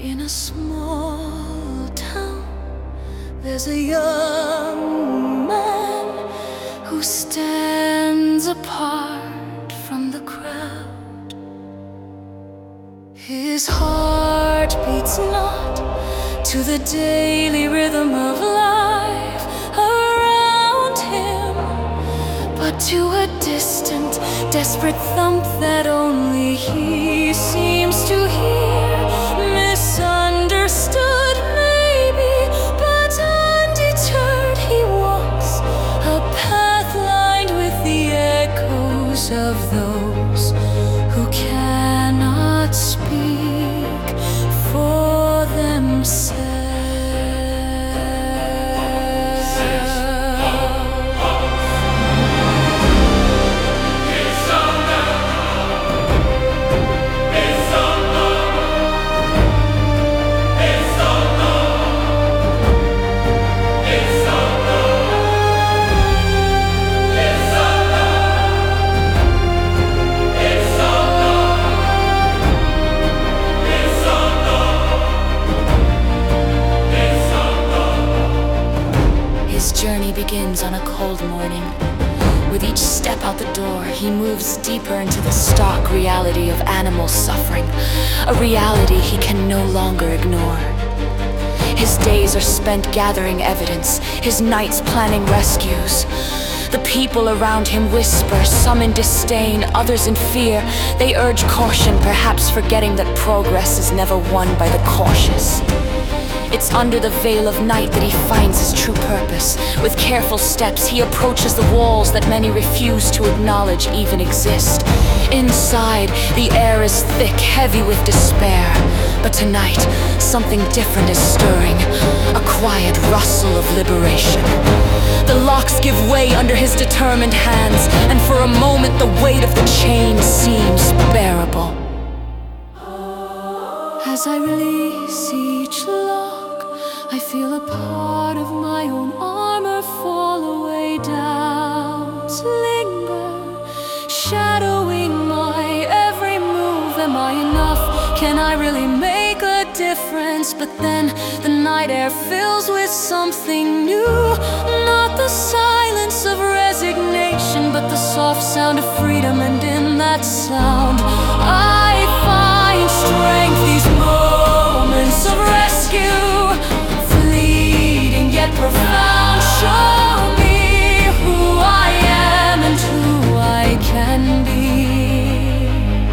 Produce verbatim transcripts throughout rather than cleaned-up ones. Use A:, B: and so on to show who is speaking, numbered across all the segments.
A: In a small town, there's a young man who stands apart from the crowd. His heart beats not to the daily rhythm of life around him, but to a distant, desperate thump that only he seems to hear. Misunderstood, maybe, but undeterred he walks a path lined with the echoes of those who cannot speak for themselves. Begins on a cold morning. With each step out the door, he moves deeper into the stark reality of animal suffering, a reality he can no longer ignore. His days are spent gathering evidence, his nights planning rescues. The people around him whisper, some in disdain, others in fear. They urge caution, perhaps forgetting that progress is never won by the cautious. It's under the veil of night that he finds his true purpose. With careful steps, he approaches the walls that many refuse to acknowledge even exist. Inside, the air is thick, heavy with despair. But tonight, something different is stirring, a quiet rustle of liberation. The locks give way under his determined hands, and for a moment the weight of the chain seems bearable. As I release each lock, I feel a part of my own armor fall away down, to linger, shadowing my every move. Am I enough? Can I really make a difference? But then the night air fills with something new. Not the silence of resignation, but the soft sound of freedom. And in that sound, I find strength. These moments of rescue, yet profound, show me who I am and who I can be.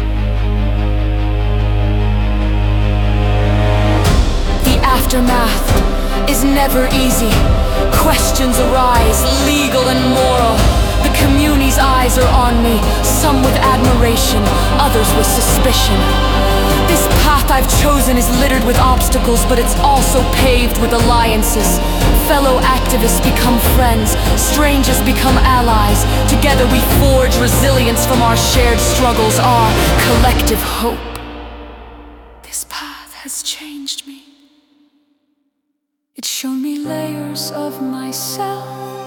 A: The aftermath is never easy. Questions arise, legal and moral. The community's eyes are on me, some with admiration, others with suspicion. This path I've chosen is littered with obstacles, but it's also paved with alliances. Fellow activists become friends, strangers become allies. Together we forge resilience from our shared struggles, our collective hope. This path has changed me. It's shown me layers of myself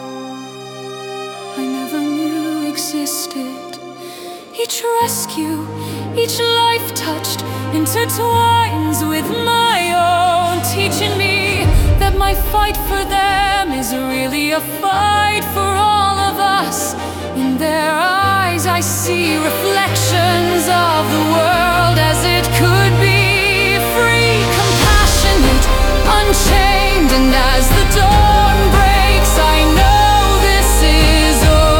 A: I never knew existed. Each rescue, each life touched, intertwines with my own, teaching me that my fight for them is really a fight for all of us. In their eyes I see reflections of the world as it could be, free, compassionate, unchained. And as the dawn breaks, I know this is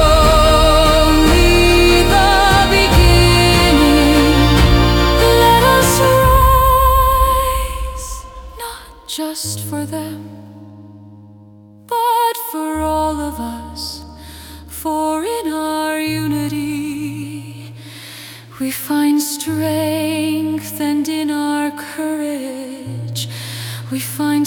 A: only the beginning. Let us rise, not just for them, but for all of us. For in our unity we find strength, and in our courage we find